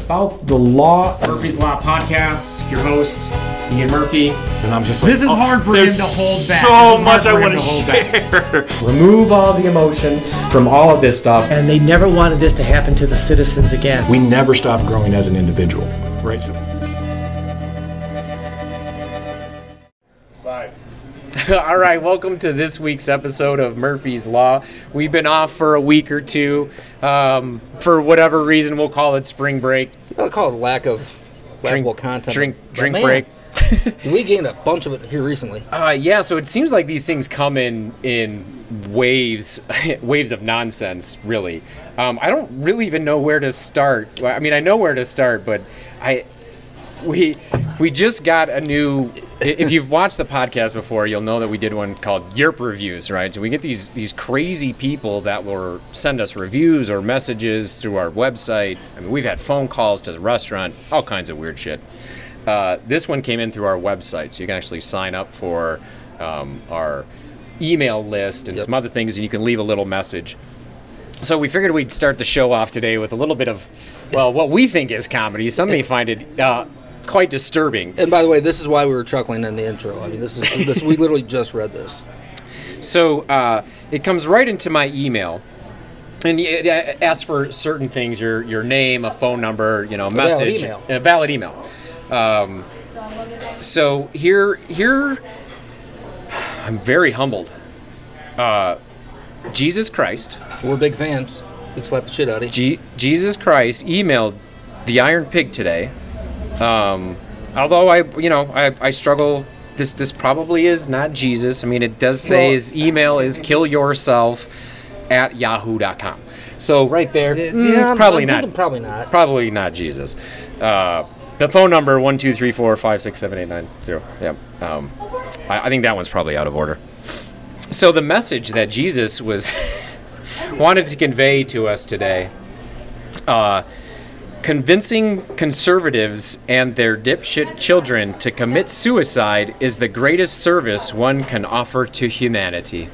about the law. Murphy's Law Podcast, your host, Ian Murphy. And I'm just like, this is hard for him to hold back. So much I want to share. Remove all the emotion from all of this stuff. And they never wanted this to happen to the citizens again. We never stop growing as an individual, right? All right, welcome to this week's episode of Murphy's Law. We've been off for a week or two. For whatever reason, we'll call it spring break. I'll call it lack of content. Drink break. We gained a bunch of it here recently. Yeah, so it seems like these things come in waves of nonsense, really. I don't really even know where to start. I mean, I know where to start, but we just got a new... If you've watched the podcast before, you'll know that we did one called Yerp Reviews, right? So we get these crazy people that will send us reviews or messages through our website. I mean, we've had phone calls to the restaurant, all kinds of weird shit. This one came in through our website, so you can actually sign up for our email list and some other things, and you can leave a little message. So we figured we'd start the show off today with a little bit of, well, what we think is comedy. Some may find it quite disturbing. And by the way, this is why we were chuckling in the intro. I mean, this we literally just read this. So it comes right into my email, and it asks for certain things: your name, a phone number, message, a valid email. So here, I'm very humbled. Jesus Christ. We're big fans. We'd slap the shit out of you. Jesus Christ emailed the Iron Pig today. Although I struggle. This probably is not Jesus. I mean, it does say his email is killyourself@yahoo.com. So right there, it's probably not. Probably not Jesus. The phone number 1-2-3-4-5-6-7-8-9-0. Yeah. I think that one's probably out of order. So the message that Jesus was wanted to convey to us today. Convincing conservatives and their dipshit children to commit suicide is the greatest service one can offer to humanity.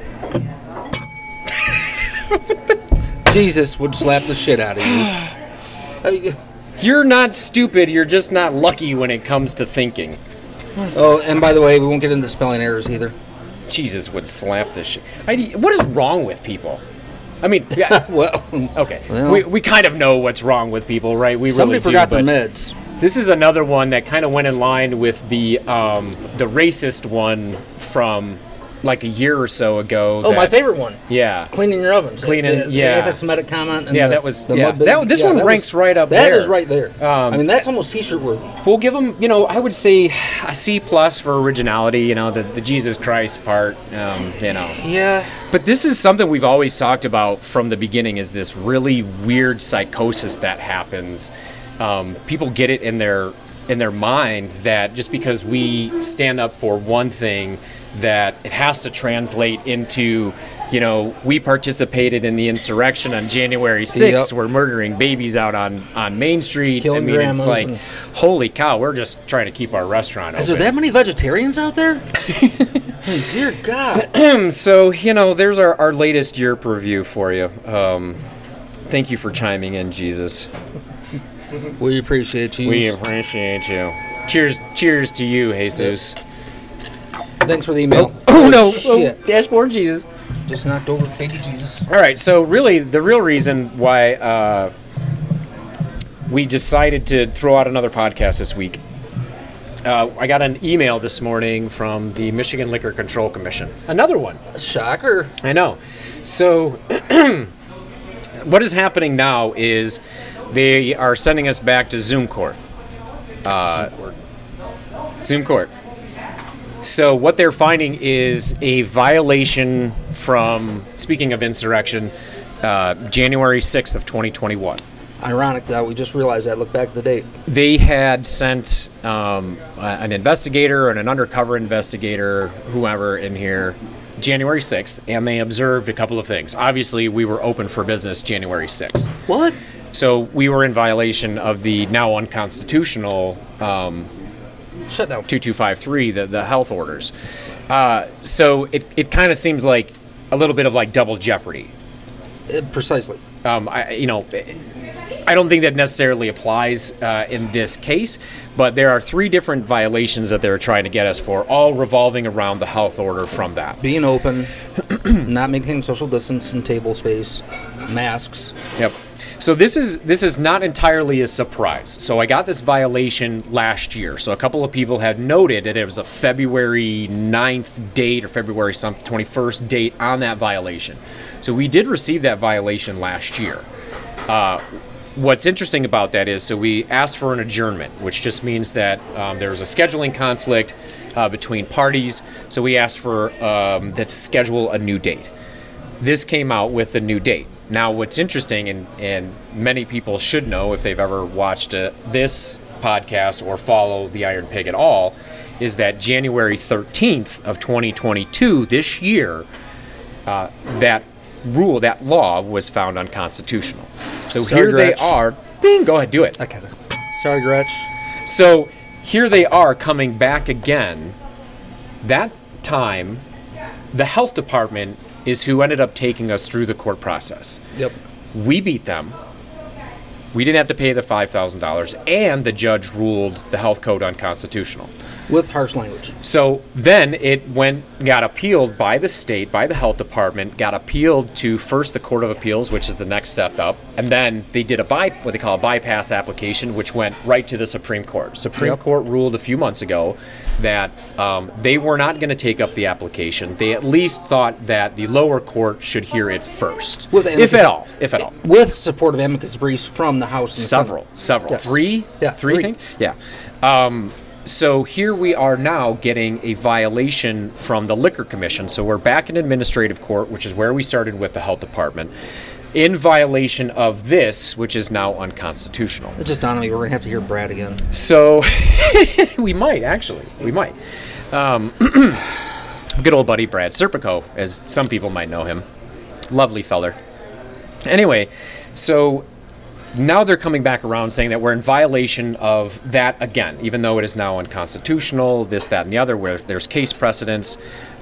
Jesus would slap the shit out of you. I mean, you're not stupid, you're just not lucky when it comes to thinking. Oh, and by the way, we won't get into spelling errors either. Jesus would slap this shit. What is wrong with people? I mean, yeah. Well, okay. We kind of know what's wrong with people, right? Somebody forgot their meds. This is another one that kind of went in line with the racist one from like a year or so ago. Oh, my favorite one. Yeah. Cleaning your ovens. The anti-Semitic comment. And this one ranks right up there. That is right there. I mean, that's almost T-shirt worthy. We'll give them, I would say a C+ for originality. The Jesus Christ part. Yeah. But this is something we've always talked about from the beginning. Is this really weird psychosis that happens? People get it in their mind that just because we stand up for one thing, that it has to translate into, we participated in the insurrection on January 6th. Yep. We're murdering babies out on Main Street. Killing grandmas. It's like, holy cow, we're just trying to keep our restaurant open. Is there that many vegetarians out there? Oh, dear God. So, there's our latest Yerp review for you. Thank you for chiming in, Jesus. We appreciate you. We appreciate you. Cheers to you, Jesus. Yep. Thanks for the email. Oh no! Dashboard Jesus. Just knocked over baby Jesus. All right, so really, the real reason why we decided to throw out another podcast this week, I got an email this morning from the Michigan Liquor Control Commission. Another one. Shocker. I know. So, what is happening now is they are sending us back to Zoom Court. Zoom Court. So what they're finding is a violation from, speaking of insurrection, January 6th of 2021. Ironic that we just realized that. Look back at the date. They had sent an investigator and an undercover investigator, whoever in here, January 6th, and they observed a couple of things. Obviously, we were open for business January 6th. What? So we were in violation of the now unconstitutional shutdown 2253, the health orders. So it kind of seems like a little bit of like double jeopardy. Precisely. I I don't think that necessarily applies in this case, but there are 3 different violations that they're trying to get us for, all revolving around the health order from that. Being open, not maintaining social distance and table space, masks. Yep. So this is not entirely a surprise. So I got this violation last year. So a couple of people had noted that it was a February 9th date or February 21st date on that violation. So we did receive that violation last year. What's interesting about that is, so we asked for an adjournment, which just means that there was a scheduling conflict between parties. So we asked for that to schedule a new date. This came out with a new date. Now, what's interesting, and many people should know if they've ever watched this podcast or follow the Iron Pig at all, is that January 13th of 2022, this year, that law was found unconstitutional. So Sorry, here they Gretch. are. Bing, go ahead, do it. Okay. Sorry, Gretch. So here they are coming back again. That time, the health department is who ended up taking us through the court process. Yep. We beat them. We didn't have to pay the $5,000, and the judge ruled the health code unconstitutional. With harsh language. So then it got appealed by the state, by the health department, got appealed to first the Court of Appeals, which is the next step up, and then they did what they call a bypass application, which went right to the Supreme Court. Supreme Court ruled a few months ago that they were not going to take up the application. They at least thought that the lower court should hear it first, if at all. With supportive amicus briefs from the House and Several. Yes. Three? Yeah, Three, I think? Yeah. So here we are now getting a violation from the Liquor Commission. So we're back in administrative court, which is where we started with the health department, in violation of this, which is now unconstitutional. It just dawned on me, we're going to have to hear Brad again. So we might, actually. We might. Good old buddy Brad Serpico, as some people might know him. Lovely feller. Anyway, so now they're coming back around saying that we're in violation of that again, even though it is now unconstitutional, this, that, and the other, where there's case precedents.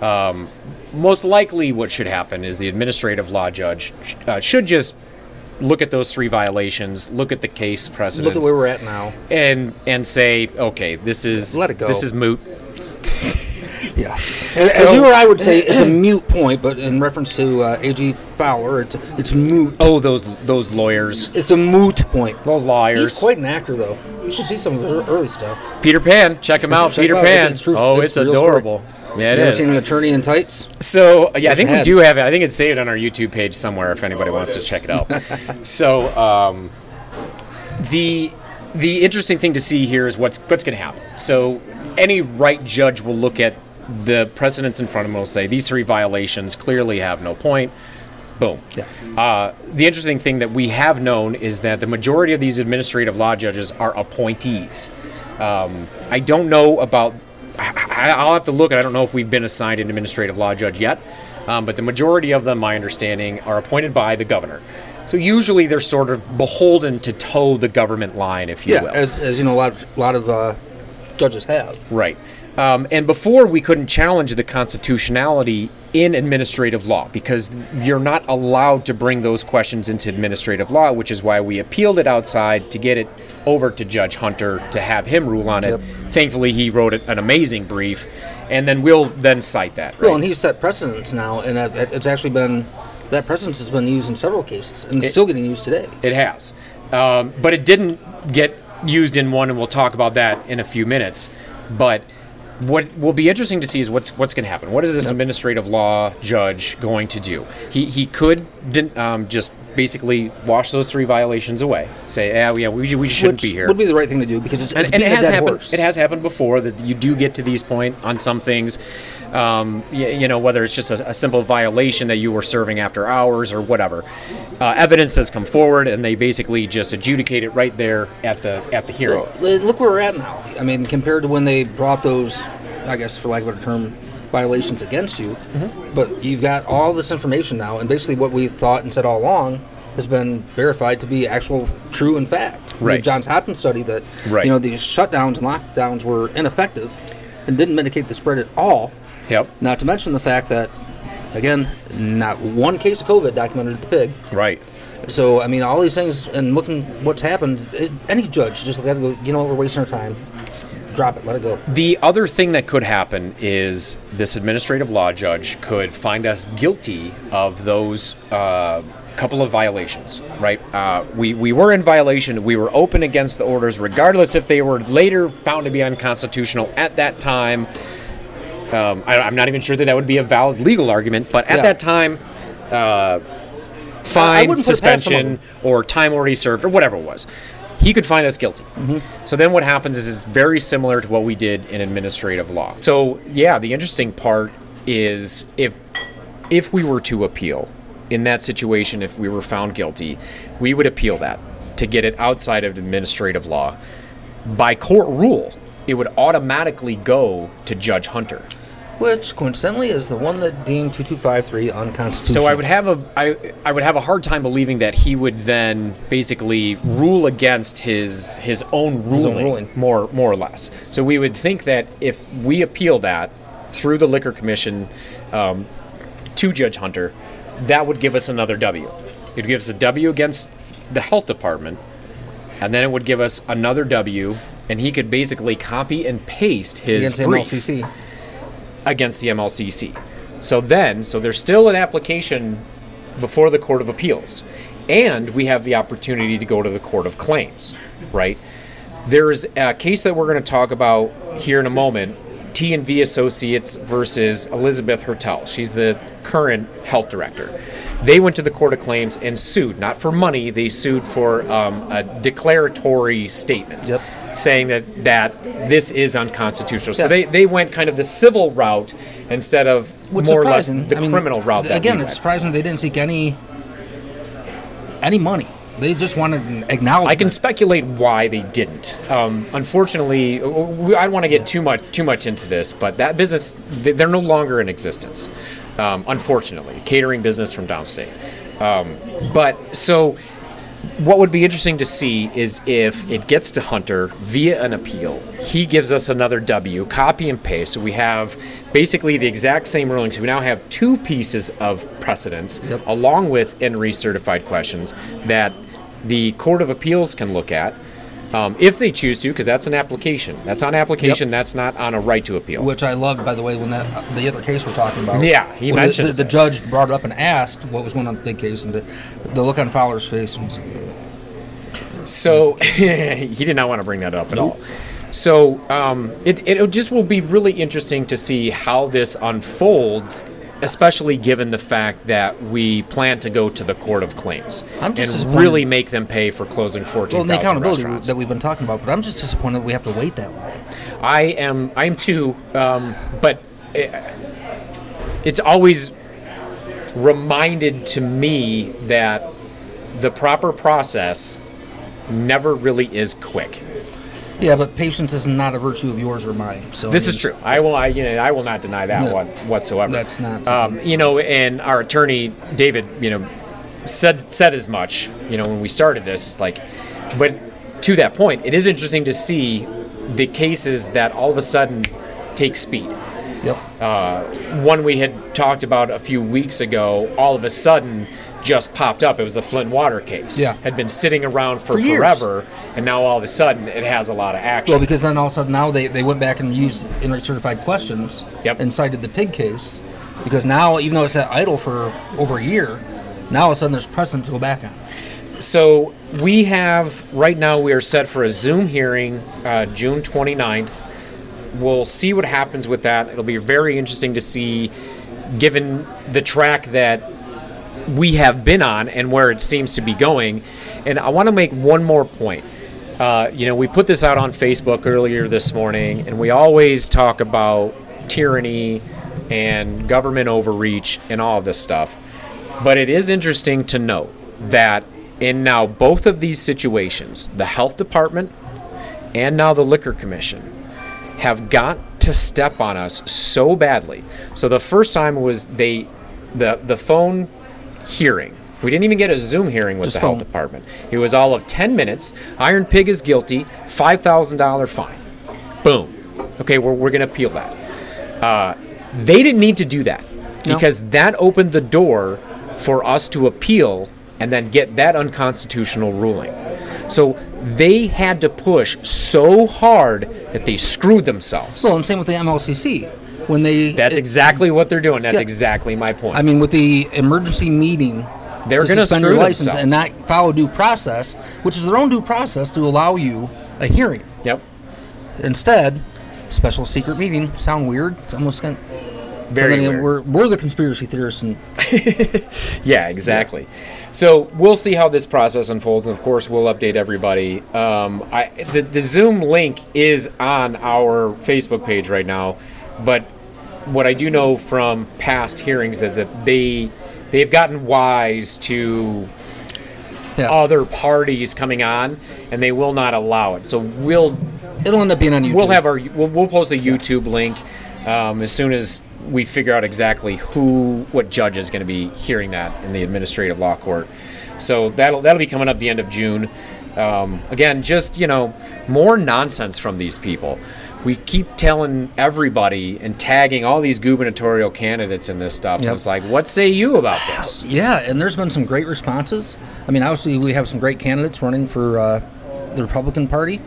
Most likely what should happen is the administrative law judge should just look at those 3 violations, look at the case precedents. Look at where we're at now. And say, okay, this is Let it go. This is moot. Yeah. As you or I would say, it's a mute point, but in reference to A.G. Fowler, it's moot. Oh, those lawyers. It's a moot point. Those lawyers. He's quite an actor, though. You should see some of his early stuff. Peter Pan. Check him out. Check Peter him out. Pan. It's true. Oh, It's it's a real adorable. Yeah, it You ever is. seen an attorney in tights? So, yeah, I think we ahead. do have it. I think it's saved on our YouTube page somewhere if anybody wants to check it out. So, the interesting thing to see here is what's going to happen. So, any right judge will look at the precedents in front of them, will say these 3 violations clearly have no point. Boom. Yeah. The interesting thing that we have known is that the majority of these administrative law judges are appointees. I don't know about... I'll have to look, and I don't know if we've been assigned an administrative law judge yet, but the majority of them, my understanding, are appointed by the governor. So usually they're sort of beholden to toe the government line, if you will. As you know, a lot of judges have. Right. And before, we couldn't challenge the constitutionality in administrative law because you're not allowed to bring those questions into administrative law, which is why we appealed it outside to get it over to Judge Hunter to have him rule on it. Yep. Thankfully, he wrote an amazing brief, and then we'll then cite that. Right? Well, and he's set precedents now, and it's actually been... That precedent has been used in several cases, and it's still getting used today. It has. But it didn't get used in one, and we'll talk about that in a few minutes. But what will be interesting to see is what's going to happen. What is this administrative law judge going to do? He could just basically wash those 3 violations away. Say, we shouldn't be here. Would be the right thing to do because it's and beating it a has dead happened. horse. It has happened before that you do get to these point on some things. Whether it's just a simple violation that you were serving after hours or whatever. Evidence has come forward, and they basically just adjudicate it right there at the hearing. Well, look where we're at now. I mean, compared to when they brought those, I guess for lack of a better term, violations against you. Mm-hmm. But you've got all this information now, and basically what we've thought and said all along has been verified to be actual true and fact. Right. The Johns Hopkins study that these shutdowns and lockdowns were ineffective and didn't mitigate the spread at all. Yep. Not to mention the fact that, again, not one case of COVID documented at the Pig. Right. So, I mean, all these things, and looking what's happened, any judge just got to go, you know what, we're wasting our time. Drop it, let it go. The other thing that could happen is this administrative law judge could find us guilty of those couple of violations, right? We were in violation. We were open against the orders, regardless if they were later found to be unconstitutional at that time. I'm not even sure that would be a valid legal argument, but at that time, fine, suspension, or time already served, or whatever it was, he could find us guilty. So then what happens is it's very similar to what we did in administrative law. So yeah, the interesting part is if we were to appeal in that situation, if we were found guilty, we would appeal that to get it outside of administrative law. By court rule, it would automatically go to Judge Hunter. Which, coincidentally, is the one that deemed 2253 unconstitutional. So I would have a hard time believing that he would then basically rule against his own ruling, more or less. So we would think that if we appeal that through the Liquor Commission to Judge Hunter, that would give us another W. It would give us a W against the health department, and then it would give us another W, and he could basically copy and paste his brief against the MLCC. So there's still an application before the Court of Appeals, and we have the opportunity to go to the Court of Claims, right? There's a case that we're going to talk about here in a moment, T&V Associates versus Elizabeth Hertel. She's the current health director. They went to the Court of Claims and sued, not for money, they sued for a declaratory statement. Yep. Saying that this is unconstitutional. So they went kind of the civil route instead of more or less the criminal route. Again, it's surprising they didn't seek any money. They just wanted an acknowledgement. I can speculate why they didn't. Unfortunately, I don't want to get too much into this, but that business, they're no longer in existence. Unfortunately, catering business from downstate. But so what would be interesting to see is if it gets to Hunter via an appeal, he gives us another W, copy and paste. So we have basically the exact same ruling. So we now have two pieces of precedence, along with INRI certified questions that the Court of Appeals can look at if they choose to, because that's an application. That's on application. That's not on a right to appeal. Which I loved, by the way, when the other case we're talking about. Yeah, he mentioned the judge brought it up and asked what was going on with the big case, and the look on Fowler's face was... So he did not want to bring that up at all. So it just will be really interesting to see how this unfolds, especially given the fact that we plan to go to the Court of Claims and really make them pay for closing 14,000 the accountability restaurants that we've been talking about. But I'm just disappointed we have to wait that long. I am too. But it's always reminded to me that the proper process never really is quick. Yeah, but patience is not a virtue of yours or mine. So this is true. I will not deny that one whatsoever. That's not. And our attorney David, said as much. When we started this, it's like, but to that point, it is interesting to see the cases that all of a sudden take speed. Yep. One we had talked about a few weeks ago, all of a sudden just popped up. It was the Flint water case. Yeah. Had been sitting around for forever, and now all of a sudden it has a lot of action. Well, because then all of a sudden now they went back and used INRI certified questions and cited the pig case, because now, even though it's at idle for over a year, now all of a sudden there's precedent to go back on. So we have, right now we are set for a Zoom hearing June 29th. We'll see what happens with that. It'll be very interesting to see, given the track that we have been on and where it seems to be going. And I want to make one more point. We put this out on Facebook earlier this morning, and we always talk about tyranny and government overreach and all of this stuff. But it is interesting to note that in now both of these situations, the health department and now the Liquor Commission have got to step on us so badly. So the first time was the phone hearing. We didn't even get a Zoom hearing with the health department. It was all of 10 minutes. Iron Pig is guilty. $5,000 fine. Boom. Okay, we're going to appeal that. They didn't need to do that because that opened the door for us to appeal and then get that unconstitutional ruling. So they had to push so hard that they screwed themselves. Well, and same with the MLCC. When they That's exactly what they're doing. That's Yeah. exactly my point. I mean, with the emergency meeting, They're to gonna suspend screw your license themselves. and not follow due process, which is their own due process to allow you a hearing. Yep. Instead, special secret meeting. Sound weird? It's almost kind of, Very weird. We're the conspiracy theorists, and Yeah, exactly. So we'll see how this process unfolds, and of course, we'll update everybody. The Zoom link is on our Facebook page right now, but what I do know from past hearings is that they've gotten wise to yeah, other parties coming on, and they will not allow it. So it'll end up being on YouTube. we'll post a YouTube link as soon as we figure out exactly what judge is going to be hearing that in the administrative law court. So that'll be coming up the end of June. Again, just more nonsense from these people. We keep telling everybody and tagging all these gubernatorial candidates in this stuff. Yep. It's like, what say you about this? Yeah, and there's been some great responses. I mean, obviously we have some great candidates running for the Republican Party.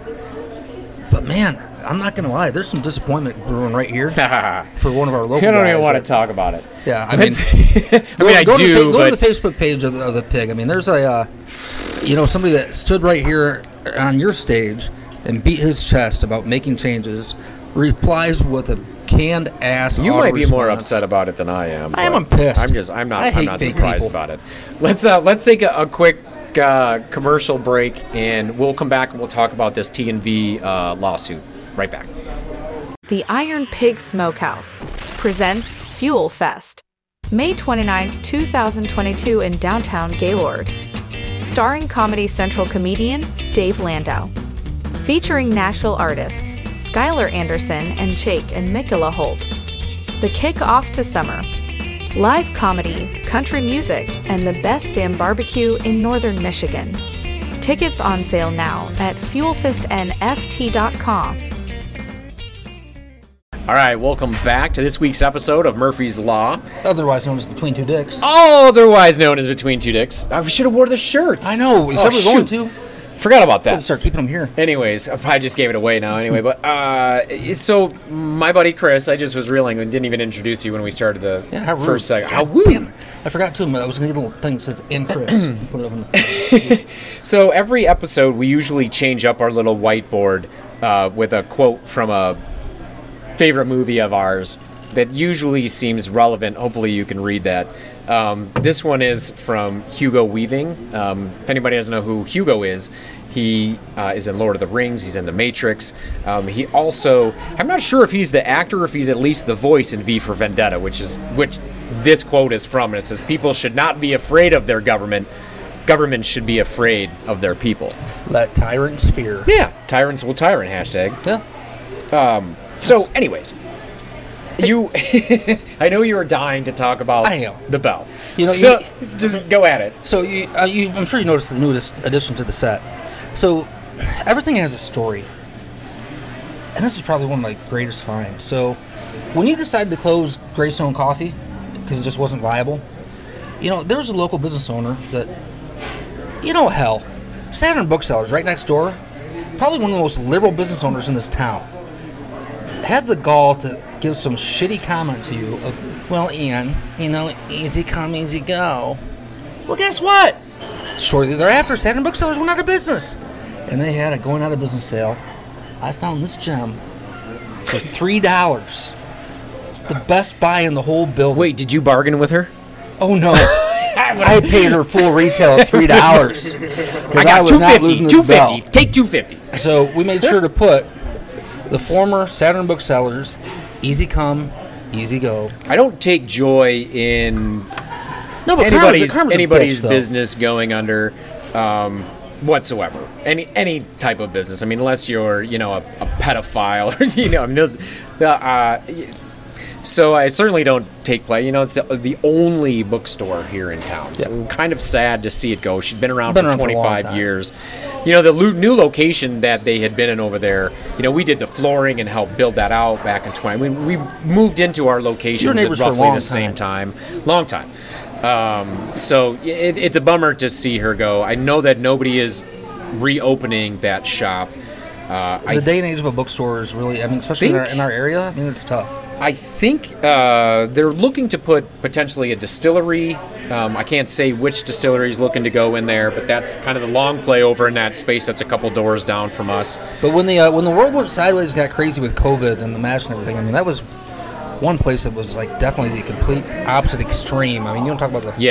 But man, I'm not going to lie, there's some disappointment brewing right here for one of our local I don't guys even want to that- talk about it. Yeah, I mean, I go do, to but the Facebook page of the Pig. I mean, there's a, somebody that stood right here on your stage and beat his chest about making changes, replies with a canned ass. you might be more response. upset about it than I am. I am but pissed. I'm I not hate fake surprised people. about it. Let's take a quick commercial break, and we'll come back and we'll talk about this T&V lawsuit. Right back. The Iron Pig Smokehouse presents Fuel Fest, May 29th, 2022 in downtown Gaylord. Starring Comedy Central comedian Dave Landau. Featuring Nashville artists Skylar Anderson and Chake and Mikula Holt. The kick off to summer. Live comedy, country music, and the best damn barbecue in northern Michigan. Tickets on sale now at fuelfestnft.com. All right, welcome back to this week's episode of Murphy's Law, Otherwise known as Between Two Dicks. otherwise known as Between Two Dicks. I should have wore the shirts. I know. We said we were going to. Forgot about Gotta that. start keeping them here. Anyways, I probably just gave it away now anyway. But so my buddy Chris, I just was reeling and didn't even introduce you when we started the Yeah, how rude. first segment. How God rude. damn it. I forgot to. I was going to get a little thing that says "in Chris." Put it up on the So every episode, we usually change up our little whiteboard with a quote from a favorite movie of ours that usually seems relevant. Hopefully you can read that. This one is from Hugo Weaving. If anybody doesn't know who Hugo is, he is in Lord of the Rings. He's in The Matrix. He also, I'm not sure if he's the actor or if he's at least the voice in V for Vendetta, which this quote is from. And it says, "People should not be afraid of their government. Government should be afraid of their people." Let tyrants fear. Yeah, tyrants will tyrant, hashtag. Yeah. So, anyways, you, I know you were dying to talk about I am. the bell. So, Just go at it. So I'm sure you noticed the newest addition to the set. So everything has a story, and this is probably one of my greatest finds. So when you decided to close Greystone Coffee because it just wasn't viable, there was a local business owner that, hell, Saturn Booksellers right next door, probably one of the most liberal business owners in this town, had the gall to give some shitty comment to you of, "Well, Ian, easy come, easy go." Well, guess what? Shortly thereafter, Saturn Booksellers went out of business, and they had a going out of business sale. I found this gem for $3. The best buy in the whole building. Wait, did you bargain with her? Oh no! I paid her full retail of $3 because I got was not losing this bell. $250. Take $250. So we made sure to put the former Saturn Booksellers, easy come, easy go. I don't take joy in No, but anybody's Karma's a bitch, though. business going under whatsoever. Any type of business. I mean, unless you're a pedophile or I mean, so I certainly don't take play. It's the only bookstore here in town. So I'm kind of sad to see it go. She's been around for for a long 25 time. years. The new location that they had been in over there, we did the flooring and helped build that out back in 20. We moved into our locations at neighbors for a roughly long the same time. Long time. So it's a bummer to see her go. I know that nobody is reopening that shop. The day and age of a bookstore is really, I mean, especially in our area, I mean, it's tough. I think they're looking to put potentially a distillery. I can't say which distillery is looking to go in there, but that's kind of the long play over in that space that's a couple doors down from us. But when the world went sideways, got crazy with COVID and the mask and everything, I mean, that was one place that was like definitely the complete opposite extreme. I mean, you don't talk about the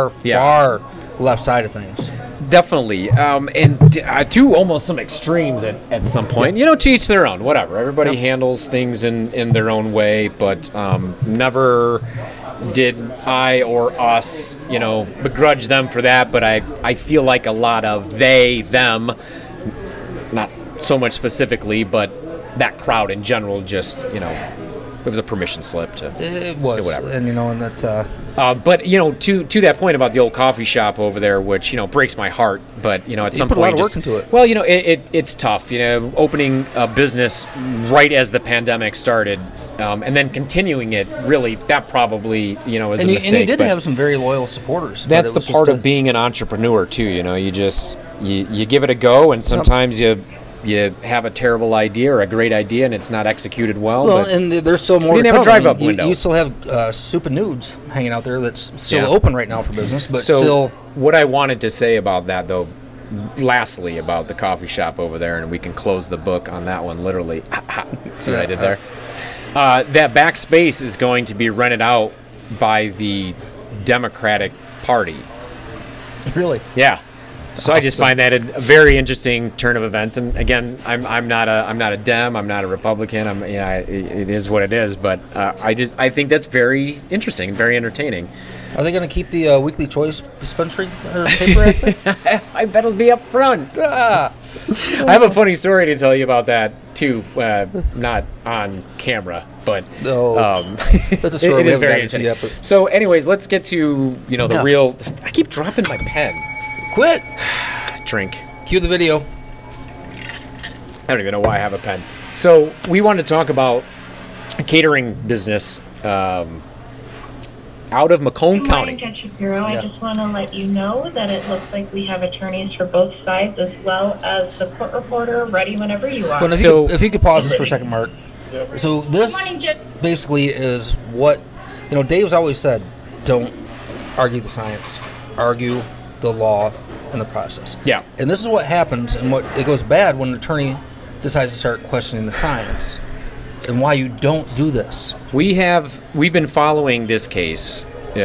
far left side of things. Definitely, and to almost some extremes at some point. You know, to each their own. Whatever. Everybody handles things in their own way, but never did I or us, you know, begrudge them for that. But I feel like a lot of they, them, not so much specifically, but that crowd in general, just, you know, it was a permission slip to it was whatever. And you know, and that's but you know, to that point about the old coffee shop over there, which, you know, breaks my heart, but you know, at some put point a lot of work into it. Well, you know, it's tough, you know, opening a business right as the pandemic started, and then continuing it, really, that probably, you know, is a mistake. And you did have some very loyal supporters. That's the part of being an entrepreneur too, you know. You just you give it a go, and sometimes you have a terrible idea or a great idea and it's not executed well. Well, and there's still more. You didn't have a drive-up window. You still have Soup and Nudes hanging out there that's still open right now for business, but still. What I wanted to say about that, though, lastly, about the coffee shop over there, and we can close the book on that one, literally. See what I did there? That back space is going to be rented out by the Democratic Party. Really? Yeah. So I just find that a very interesting turn of events. And again, I'm not a Dem, I'm not a Republican. It is what it is. But I think that's very interesting, very entertaining. Are they going to keep the Weekly Choice dispensary paper out there? I bet it'll be up front. I have a funny story to tell you about that too. Not on camera, but that's a story it is very entertaining. So, anyways, let's get to the real. I keep dropping my pen. Quit. Drink. Cue the video. I don't even know why I have a pen. So we wanted to talk about a catering business out of Macomb County. Jen Shapiro. I just want to let you know that it looks like we have attorneys for both sides, as well as the court reporter ready whenever you are. Well, if you could pause this for a second, Mark. So this basically is what, Dave's always said, don't argue the science, argue the law and the process. Yeah. And this is what happens, and what it goes bad when an attorney decides to start questioning the science and why you don't do this. We've been following this case.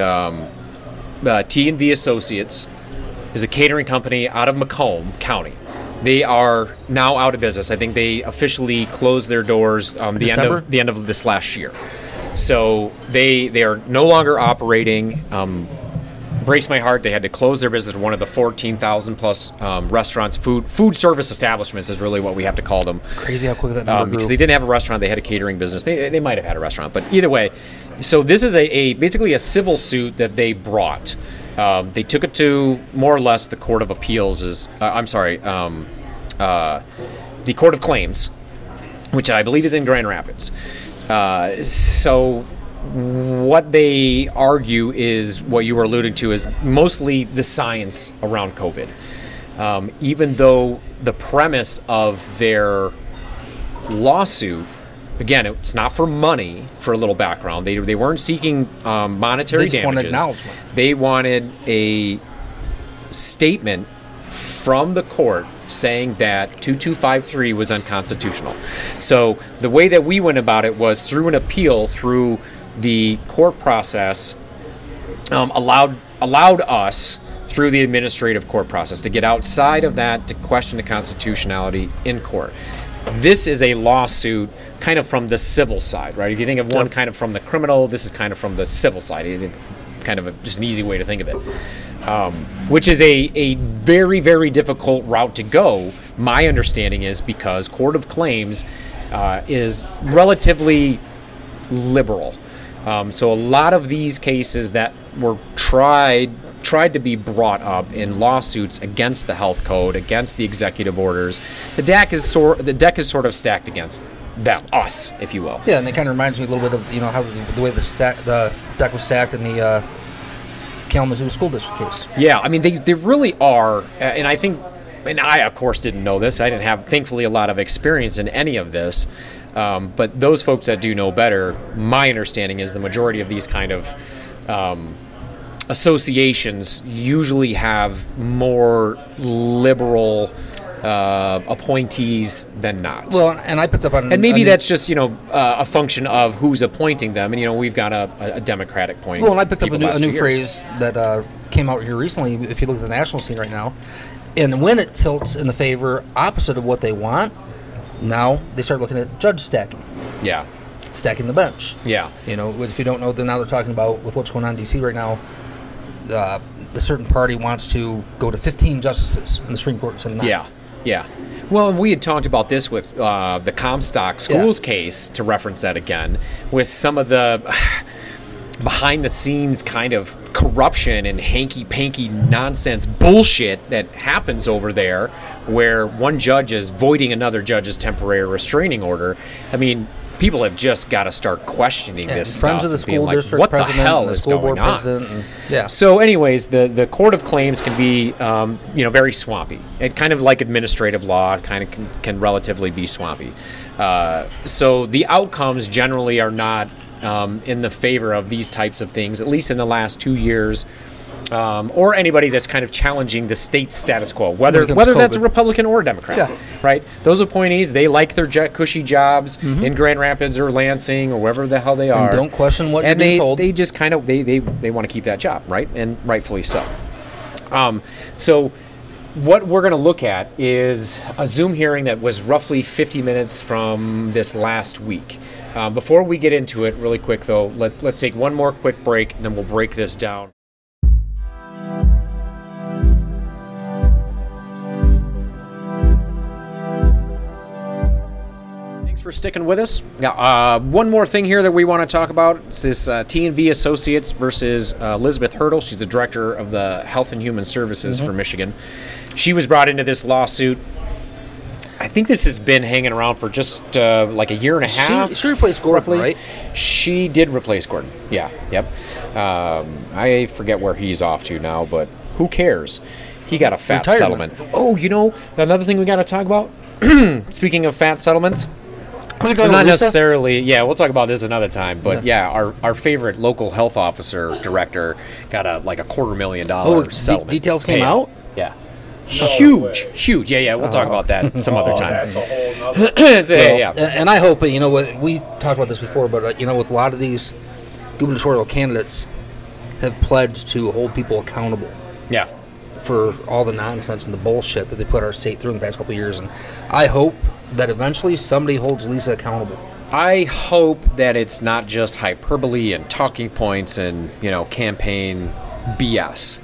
T&V Associates is a catering company out of Macomb County. They are now out of business. I think they officially closed their doors the end of this last year. So they are no longer operating. Breaks my heart. They had to close their business. One of the 14,000 plus restaurants, food service establishments is really what we have to call them. Crazy how quick that number grew. Because they didn't have a restaurant, they had a catering business. They might have had a restaurant, but either way. So this is basically a civil suit that they brought. They took it to more or less the Court of Appeals. The Court of Claims, which I believe is in Grand Rapids. So what they argue is what you were alluding to is mostly the science around COVID. Even though the premise of their lawsuit, again, it's not for money. For a little background, they weren't seeking monetary damages. Wanted acknowledgement. They wanted a statement from the court saying that 2253 was unconstitutional. So the way that we went about it was through an appeal through the court process, allowed us through the administrative court process to get outside of that to question the constitutionality in court. This is a lawsuit kind of from the civil side, right? If you think of one kind of from the criminal, this is kind of from the civil side. Kind of just an easy way to think of it, which is a very, very difficult route to go. My understanding is because Court of Claims is relatively liberal. So a lot of these cases that were tried to be brought up in lawsuits against the health code, against the executive orders, the deck is sort of stacked against them, us, if you will. Yeah, and it kind of reminds me a little bit of how the way the deck was stacked in the Kalamazoo School District case. Yeah, I mean, they really are, and I think, and I, of course, didn't know this. I didn't have, thankfully, a lot of experience in any of this. But those folks that do know better, my understanding is the majority of these kind of associations usually have more liberal appointees than not. Well, and I picked up on... And maybe that's just, a function of who's appointing them. And, we've got a Democratic point. Well, and I picked up a new phrase that came out here recently, if you look at the national scene right now. And when it tilts in the favor opposite of what they want, now they start looking at judge stacking. Yeah. Stacking the bench. Yeah. If you don't know, then now they're talking about, with what's going on in D.C. right now, the certain party wants to go to 15 justices in the Supreme Court instead of 9. Yeah. Yeah. Well, we had talked about this with the Comstock Schools case, to reference that again, with some of the behind-the-scenes kind of corruption and hanky-panky nonsense bullshit that happens over there, where one judge is voiding another judge's temporary restraining order. I mean, people have just got to start questioning this stuff. Friends of the school district what president, the hell the is school going board on? president. Yeah. So, anyways, the court of claims can be, very swampy. It kind of like administrative law, kind of can relatively be swampy. So the outcomes generally are not in the favor of these types of things, at least in the last 2 years. Or anybody that's kind of challenging the state status quo, whether that's a Republican or a Democrat, right? Those appointees, they like their cushy jobs in Grand Rapids or Lansing or wherever the hell they are. And don't question what you're being told. They just kind of, they want to keep that job, right? And rightfully so. So what we're going to look at is a Zoom hearing that was roughly 50 minutes from this last week. Before we get into it, really quick though, let's take one more quick break, and then we'll break this down. For sticking with us. Now, one more thing here that we want to talk about. It's this T&V Associates versus Elizabeth Hurdle. She's the director of the Health and Human Services for Michigan. She was brought into this lawsuit. I think this has been hanging around for just like a year and a half. She replaced Gordon, right? She did replace Gordon. Yeah, yep. I forget where he's off to now, but who cares? He got a fat settlement. Oh, another thing we got to talk about? Speaking of fat settlements, not necessarily. Yeah, we'll talk about this another time. But our favorite local health officer director got a $250,000 settlement. Details came out. Yeah, huge. Yeah. We'll talk about that some other time. That's a whole nother. And I hope what we talked about this before, but with a lot of these gubernatorial candidates have pledged to hold people accountable. Yeah. For all the nonsense and the bullshit that they put our state through in the past couple of years, and I hope that eventually somebody holds Lisa accountable. I hope that it's not just hyperbole and talking points and campaign BS.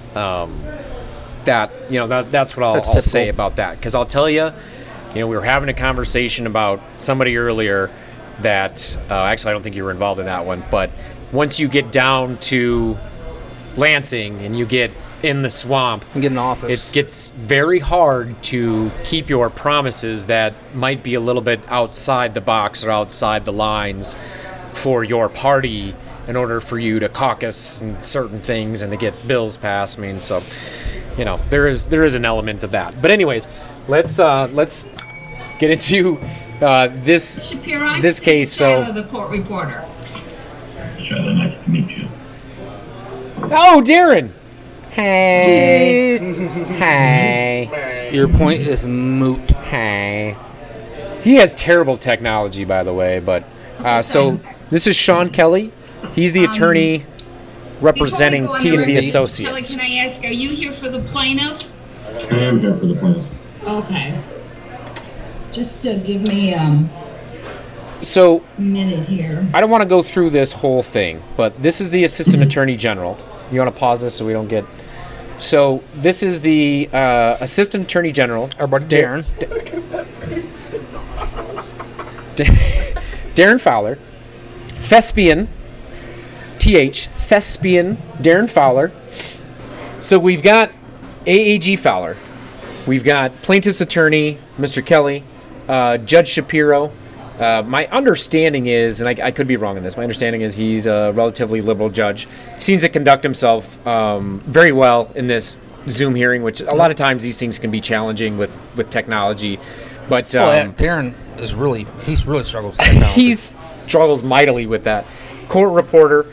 That's what I'll say about that. Because I'll tell you, we were having a conversation about somebody earlier that actually I don't think you were involved in that one, but once you get down to Lansing and you get in the swamp and get an office, it gets very hard to keep your promises that might be a little bit outside the box or outside the lines for your party in order for you to caucus and certain things and to get bills passed. I mean, so there is an element of that. But anyways, let's get into this Shapiro, this case. So the court reporter. Charlotte, nice to meet you. Oh, Darren. Hey. Hey. Your point is moot. Hey. He has terrible technology, by the way, but so this is Sean Kelly. He's the attorney representing T&V Associates. Kelly, can I ask, are you here for the plaintiff? I am here for the plaintiff. Okay. Just give me So a minute here. I don't want to go through this whole thing, but this is the Assistant Attorney General. You want to pause this so we don't get... So this is the Assistant Attorney General. Our buddy Darren. Darren Fowler. Thespian. Thespian. Darren Fowler. So we've got AAG Fowler. We've got Plaintiff's Attorney, Mr. Kelly. Judge Shapiro. My understanding is, and I could be wrong on this, my understanding is he's a relatively liberal judge. He seems to conduct himself very well in this Zoom hearing, which a lot of times these things can be challenging with technology. But Darren is really struggles with technology. he struggles mightily with that. Court reporter,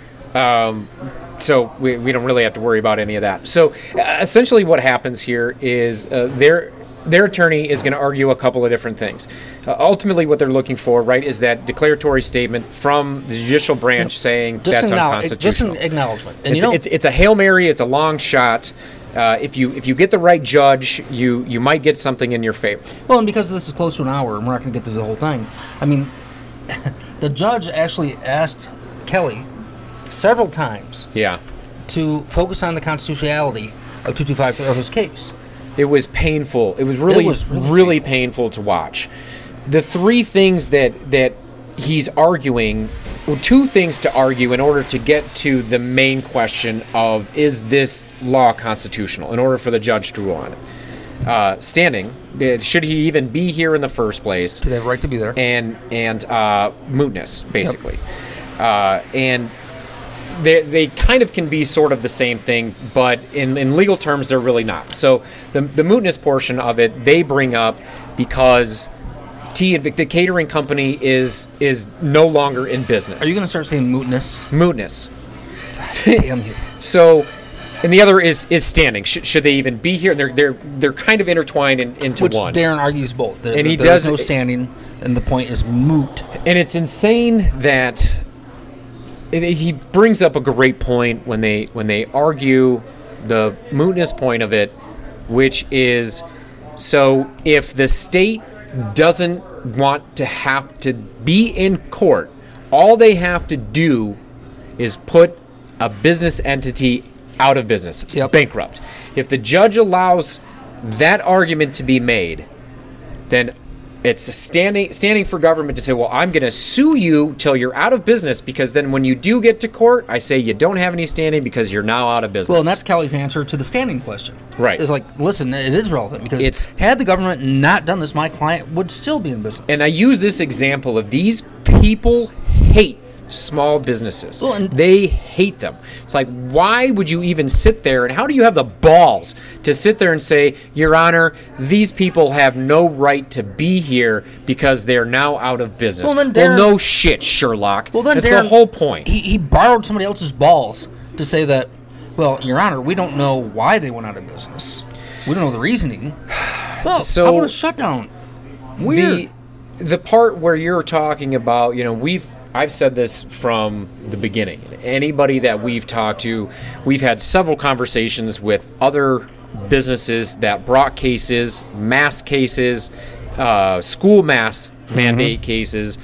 so we don't really have to worry about any of that. So essentially what happens here is their attorney is going to argue a couple of different things. Ultimately what they're looking for, right, is that declaratory statement from the judicial branch saying that's unconstitutional. Just an acknowledgement. And it's a Hail Mary, it's a long shot. If you get the right judge, you might get something in your favor. Well, and because this is close to an hour, and we're not going to get through the whole thing, I mean, the judge actually asked Kelly several times to focus on the constitutionality of 225 of his case. It was painful. It was really painful to watch. The three things that he's arguing, well, two things to argue in order to get to the main question of, is this law constitutional, in order for the judge to rule on it. Standing, should he even be here in the first place? Do they have a right to be there? And mootness, basically. And they kind of can be sort of the same thing, but in legal terms, they're really not. So the mootness portion of it, they bring up because the catering company is no longer in business. Are you going to start saying mootness? Mootness. Damn you. So, and the other is standing. Should they even be here? They're kind of intertwined into Which one. Darren argues both. And he there's does no standing, and the point is moot. And it's insane that he brings up a great point when they argue the mootness point of it, which is, so if the state doesn't want to have to be in court, all they have to do is put a business entity out of business, bankrupt. If the judge allows that argument to be made, then it's standing for government to say, well, I'm going to sue you till you're out of business, because then when you do get to court, I say you don't have any standing because you're now out of business. Well, and that's Kelly's answer to the standing question. Right. It's like, listen, it is relevant, because had the government not done this, my client would still be in business. And I use this example of these people hate small businesses. Well, and they hate them. It's like, why would you even sit there, and how do you have the balls to sit there and say, Your Honor, these people have no right to be here because they're now out of business? Well, then Darren, no shit, Sherlock. Well, then that's Darren, the whole point. He borrowed somebody else's balls to say that, well, Your Honor, we don't know why they went out of business. We don't know the reasoning. Well, so how about a shutdown? Weird. The part where you're talking about, I've said this from the beginning. Anybody that we've talked to, we've had several conversations with other businesses that brought cases, mass cases, school mass mandate cases,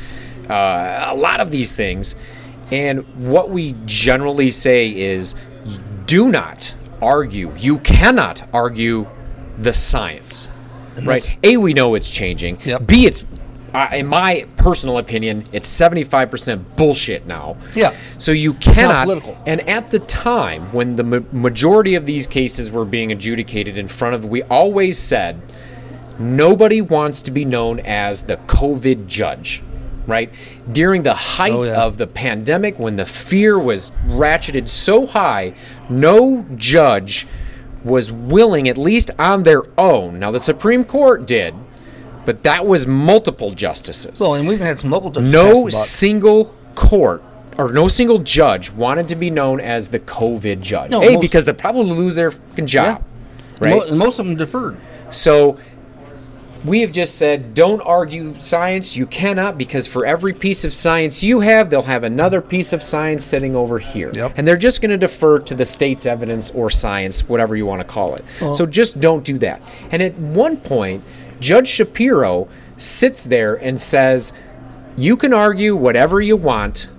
a lot of these things. And what we generally say is, do not argue. You cannot argue the science. Right? A, we know it's changing. Yep. B, it's in my personal opinion, it's 75% bullshit now. Yeah. So you It's not cannot. political. And at the time when the majority of these cases were being adjudicated in front of, we always said, nobody wants to be known as the COVID judge, right? During the height of the pandemic, when the fear was ratcheted so high, no judge was willing, at least on their own. Now the Supreme Court did. But that was multiple justices. Well, and we've had some local judges. No single court or no single judge wanted to be known as the COVID judge. No, because they'd probably lose their fucking job. Yeah. Right? And most of them deferred. So we have just said, don't argue science. You cannot, because for every piece of science you have, they'll have another piece of science sitting over here. Yep. And they're just going to defer to the state's evidence or science, whatever you want to call it. So just don't do that. And at one point, Judge Shapiro sits there and says, you can argue whatever you want,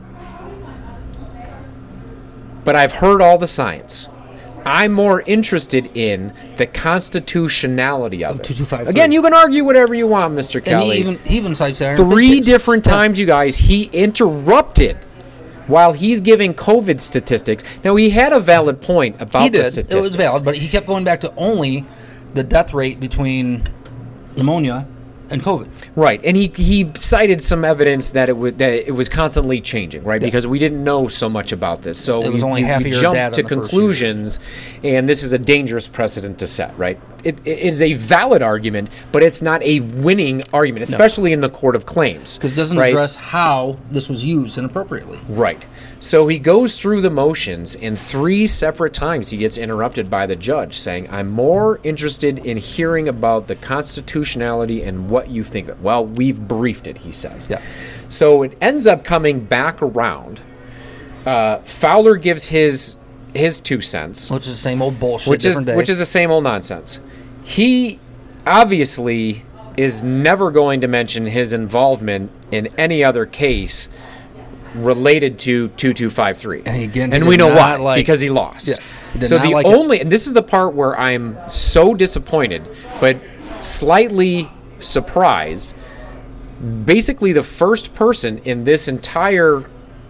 but I've heard all the science. I'm more interested in the constitutionality of it. 2253. Again, you can argue whatever you want, Mr. Kelly. And he even cites Aaron Three Pickett. different times, you guys, he interrupted while he's giving COVID statistics. Now, he had a valid point about the statistics. It was valid, but he kept going back to only the death rate between pneumonia and COVID. Right, and he cited some evidence that it was constantly changing, right? Yeah. Because we didn't know so much about this, so It was only half a we year jumped data to in the first conclusions, and this is a dangerous precedent to set, right? It is a valid argument, but it's not a winning argument, especially in the court of claims, Because it doesn't right? address how this was used inappropriately. Right. So he goes through the motions, and 3 separate times he gets interrupted by the judge saying, I'm more interested in hearing about the constitutionality and what you think of it. Well, we've briefed it, he says. Yeah. So it ends up coming back around. Fowler gives his 2 cents, Which is the same old bullshit, which different day. is the same old nonsense. He obviously is never going to mention his involvement in any other case related to 2253. And again, and he we did know why, not like- because he lost. Yeah, he did so not the like it. only, and this is the part where I'm so disappointed, but slightly surprised. Basically, the first person in this entire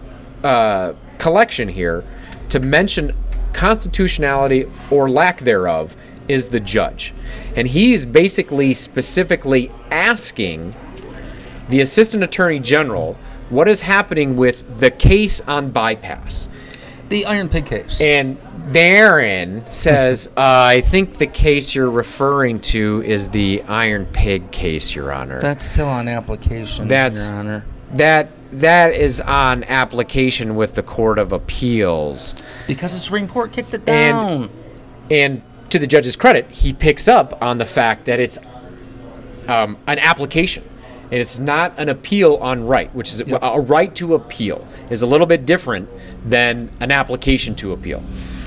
collection here to mention constitutionality or lack thereof is the judge. And he's basically specifically asking the Assistant Attorney General what is happening with the case on bypass. the Iron Pig case. And Darren says, I think the case you're referring to is the Iron Pig case, Your Honor. That's still on application, Your Honor. That is on application with the Court of Appeals. Because the Supreme Court kicked it down. And to the judge's credit, he picks up on the fact that it's an application. And it's not an appeal on right, which is a right to appeal is a little bit different than an application to appeal.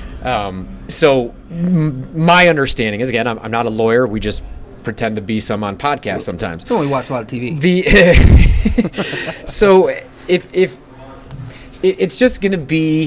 So my understanding is, again, I'm not a lawyer. We just pretend to be some on podcasts sometimes. Oh, we watch a lot of TV. So if it's just going to be,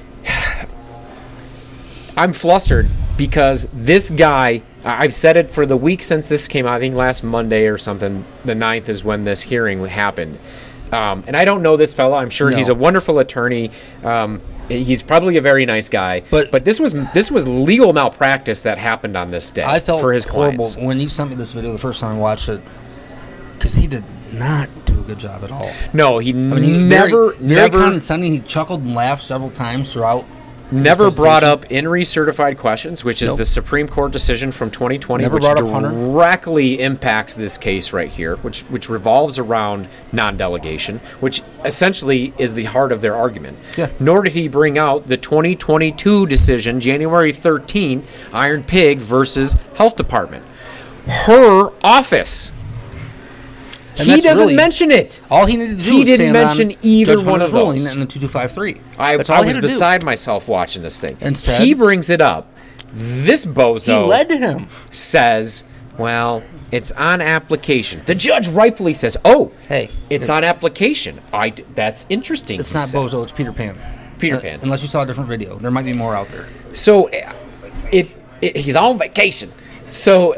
I'm flustered because this guy, I've said it for the week since this came out, I think last Monday or something, the 9th is when this hearing happened. And I don't know this fellow. I'm sure he's a wonderful attorney. He's probably a very nice guy. But this was legal malpractice that happened on this day I felt for his horrible clients. when you sent me this video the first time I watched it, because he did not do a good job at all. No, he I mean, he never very condescending. He chuckled and laughed several times throughout. Never brought up INRI certified questions, which is Nope. the Supreme Court decision from 2020, Never which brought up Hunter. directly impacts this case right here, which revolves around non-delegation, which essentially is the heart of their argument. Yeah. Nor did he bring out the 2022 decision, January 13, Iron Pig versus Health Department. Her office. And He that's doesn't really- mention it. All he needed to do He was didn't stand mention on either Judge one Hunter's of ruling those. in the 2253. I That's all he was had to do. beside myself watching this thing. Instead- he brings it up. This bozo He led to him. says, well, it's on application. The judge rightfully says, oh, Hey, it's on application. That's interesting. It's he not says. Bozo, it's Peter Pan. Peter Pan. Unless you saw a different video. There might be more out there. So he's on vacation. So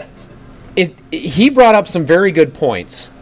he brought up some very good points.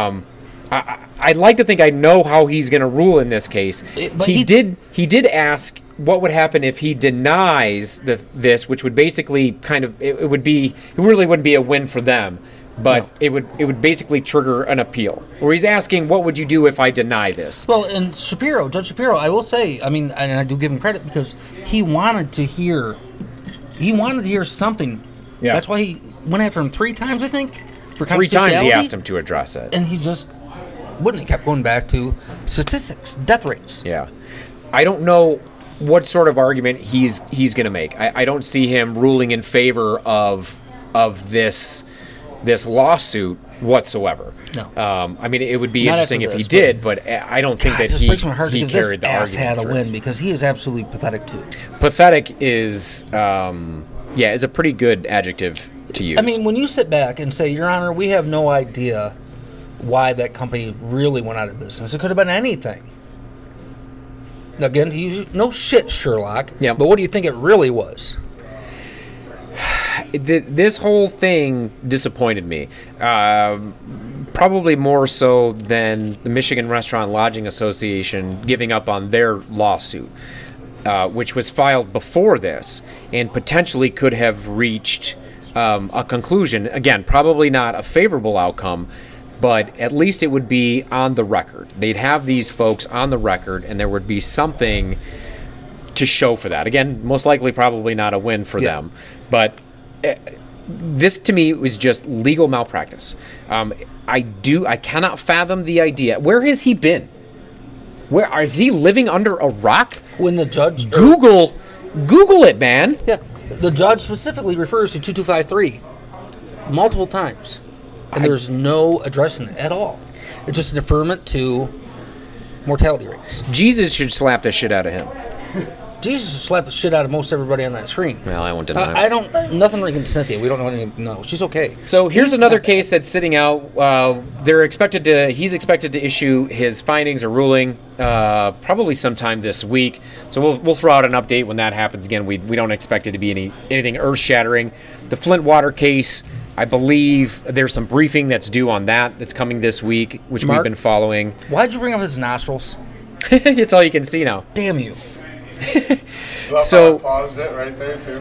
I'd like to think I know how he's going to rule in this case. But He did ask what would happen if he denies this, which would basically it really wouldn't be a win for them, but No. it would basically trigger an appeal. Where he's asking, what would you do if I deny this? Well, and Judge Shapiro, I will say, I mean, and I do give him credit because he wanted to hear something. Yeah. That's why he went after him 3 times, I think. For 3 times he constitutionality, asked him to address it. and he just wouldn't. He kept going back to statistics, death rates. Yeah. I don't know what sort of argument he's going to make. I don't see him ruling in favor of this lawsuit whatsoever. No. I mean, it would be Not interesting after if he this, did, but I don't think God, it that just breaks my heart he because carried the this ass argument had a through. win because he is absolutely pathetic too. Pathetic is is a pretty good adjective to use. I mean, when you sit back and say, Your Honor, we have no idea why that company really went out of business. It could have been anything. Again, no shit, Sherlock. Yeah. But what do you think it really was? This whole thing disappointed me. Probably more so than the Michigan Restaurant Lodging Association giving up on their lawsuit, which was filed before this and potentially could have reached a conclusion. Again, probably not a favorable outcome, but at least it would be on the record. They'd have these folks on the record, and there would be something to show for that. Again, most likely probably not a win for them, but this to me was just legal malpractice. I cannot fathom the idea. Where has he been? Where is he living under a rock? When the judge Google it, man. Yeah, the judge specifically refers to 2253 multiple times, and there's no addressing it at all. It's just a deferment to mortality rates. Jesus should slap the shit out of him. Jesus should slap the shit out of most everybody on that screen. Well, I won't deny it. I don't. Nothing against Cynthia. We don't know anything. No, she's okay. So here's another case that's sitting out. He's expected to issue his findings or ruling probably sometime this week. So we'll throw out an update when that happens. Again, we don't expect it to be anything earth-shattering. The Flint water case, I believe there's some briefing that's due on that's coming this week, which Mark, we've been following. Why'd you bring up his nostrils? It's all you can see now. Damn you. So I paused it right there too.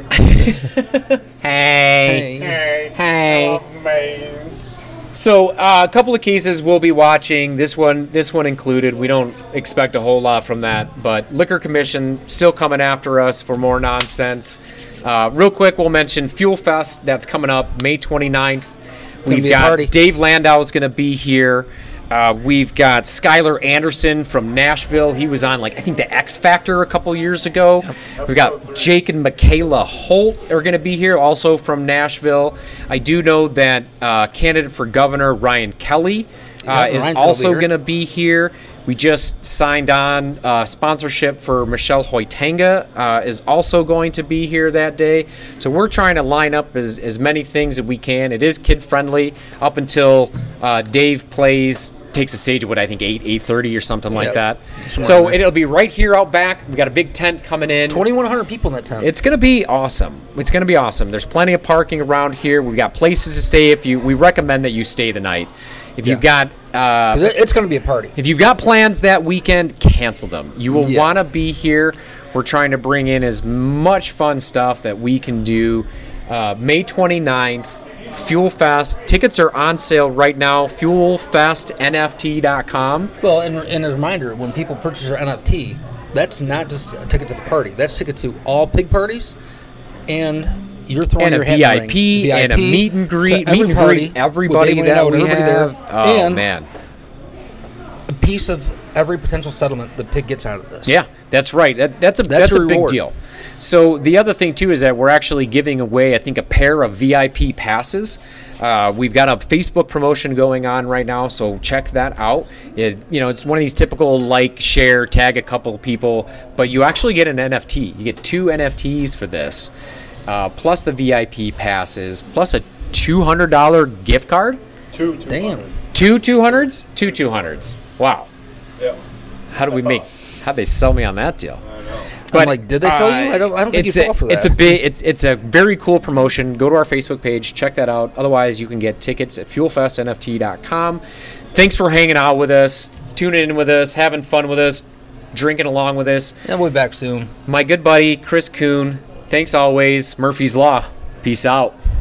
Hey. Maze. So a couple of cases we'll be watching. This one included. We don't expect a whole lot from that, but Liquor Commission still coming after us for more nonsense. Real quick, we'll mention Fuel Fest. That's coming up May 29th. We've got Dave Landau is going to be here. We've got Skylar Anderson from Nashville. He was on, I think, the X Factor a couple years ago. We've got Jake and Michaela Holt are going to be here, also from Nashville. I do know that candidate for governor Ryan Kelly is also going to be here. We just signed on sponsorship for Michelle Hoytanga is also going to be here that day. So we're trying to line up as many things that we can. It is kid-friendly up until Dave takes the stage at what I think 8:30 or something like that. So it'll be right here out back. We got a big tent coming in. 2,100 people in that tent. It's going to be awesome. It's going to be awesome. There's plenty of parking around here. We've got places to stay. We recommend that you stay the night. If you've got... it's going to be a party. If you've got plans that weekend, cancel them. You will want to be here. We're trying to bring in as much fun stuff that we can do. May 29th, Fuel Fest. Tickets are on sale right now, fuelfestnft.com. Well, and a reminder, when people purchase their NFT, that's not just a ticket to the party. That's a ticket to all pig parties, and you're throwing and your a VIP and a meet and greet. Everybody that we have. Oh, man. A piece of every potential settlement the pig gets out of this. Yeah, that's right. That's a big deal. So the other thing, too, is that we're actually giving away, I think, a pair of VIP passes. We've got a Facebook promotion going on right now, so check that out. It's one of these typical share, tag a couple people, but you actually get an NFT. You get 2 NFTs for this. Plus the VIP passes, plus a $200 gift card. Damn. 2 200s? 2 200s. Wow. Yeah. How'd they sell me on that deal? I know. But did they sell you? I don't think you fall for that. It's a very cool promotion. Go to our Facebook page, check that out. Otherwise, you can get tickets at fuelfestnft.com. Thanks for hanging out with us, tuning in with us, having fun with us, drinking along with us. Yeah, we'll be back soon. My good buddy, Chris Kuhn. Thanks always. Murphy's Law. Peace out.